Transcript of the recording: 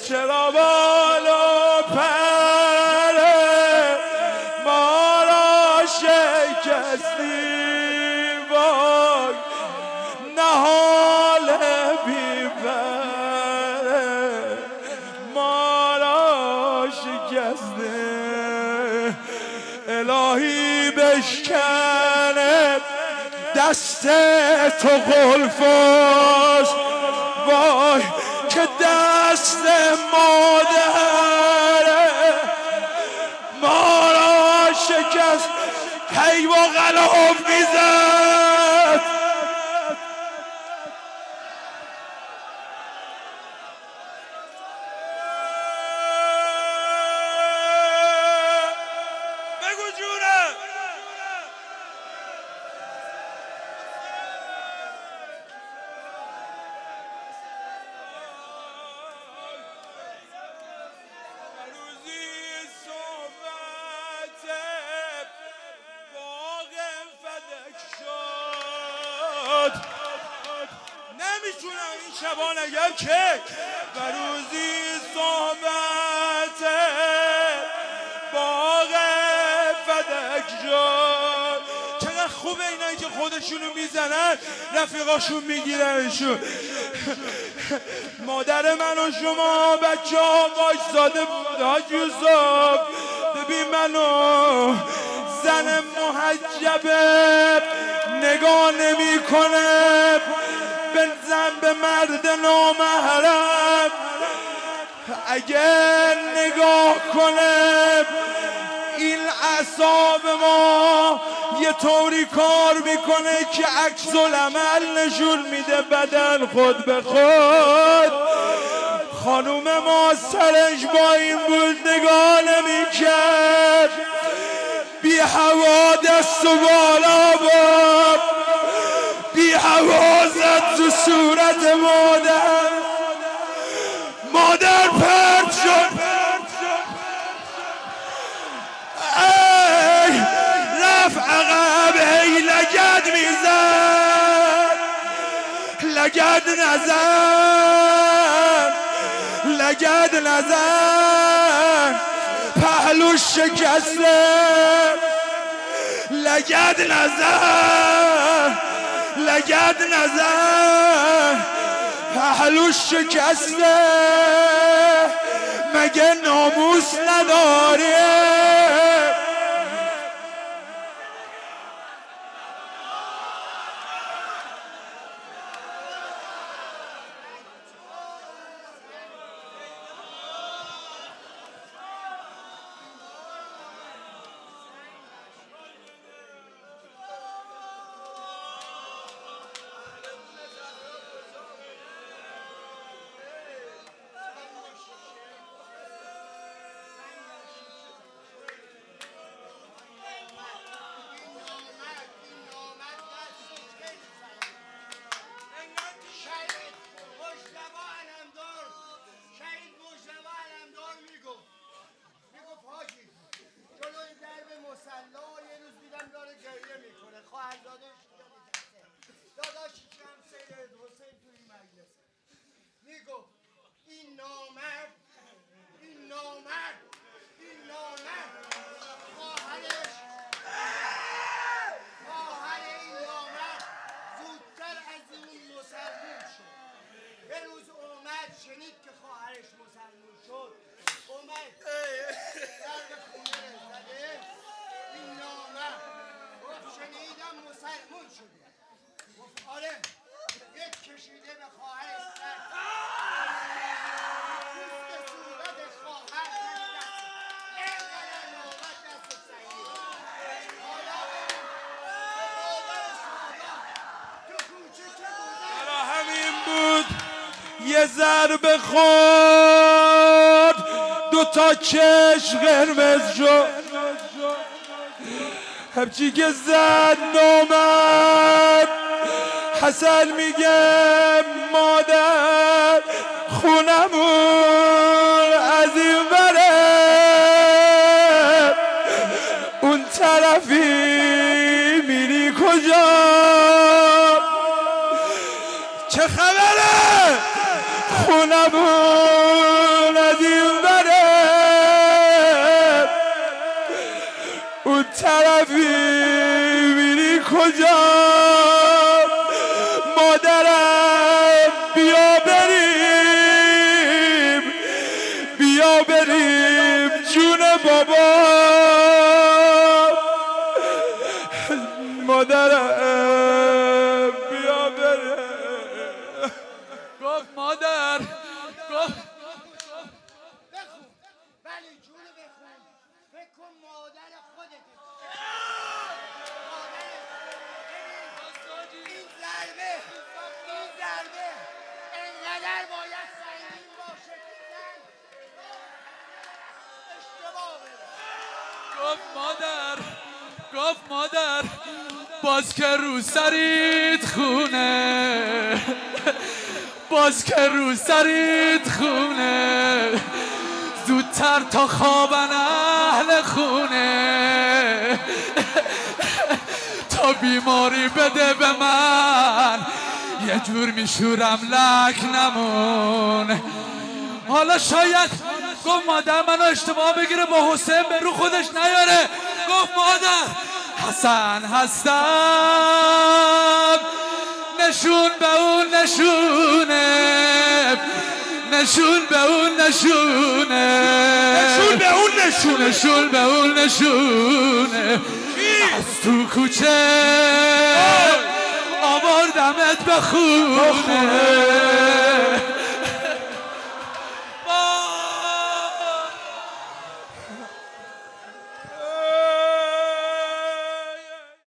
چرا بالا پر ما را شکستی وای نهال بی پر ما را شکستی الهی بشکنه دست تو قلفاست وای که دست مادر ما را شکست هی با غلاف میزد بگو جونه نمیتونم این شبا نگم که و روزی صحبت باغ فدک شد چقدر خوبه اینایی که خودشونو میزنن رفیقاشون میگیرنشون مادر من و شما بچه ها وایستاده بود حاج یوسف ببین منو زن محجبه نگاه نمی کنه به زن به مرد نامحرم اگه نگاه کنه این اعصاب ما یه طوری کار میکنه که عکس العمل نشون میده بدن خود به خود خانوم ما سرش با این بود نگاه نمیکرد بی هوا دست و بالا بود بی هوا زد تو صورت مادر پرد شد ای رفت عقب ای لگد میزد لگد نزن پهلوش شکسته لگد نزن پهلوش شکسته مگه ناموس نداره شنید که خواهرش مسلمون شد اومد درد خونه زده این نامه گفت شنیدم مسلمون شدی گفت آره یک کشیده به خواهرش سر پوست صورت خواهر اینقدر نامت دست سعید حالا تو کوچه که حالا همین بود یه ضربه خورد دوتا چش قرمز شد همچی که زد نامد حسن میگه مادر خونمون از این بره اون طرفی میری کجا چه خبره خونمون گفت مادر باز که رو سرید خونه، باز که رو سرید خونه، زودتر تا خوابن اهل خونه، تا بیماری بده به من یه جور میشورم لک نمون. حالا شاید گفت مادر منو اشتباه بگیره با حسین به رو خودش نیاره. گفت مادر حسن هستم، نشون به اون نشونه، نشون به اون نشونه، نشون به اون نشونه، نشون به اون نشونه. از تو کوچه آوردمت به خونه،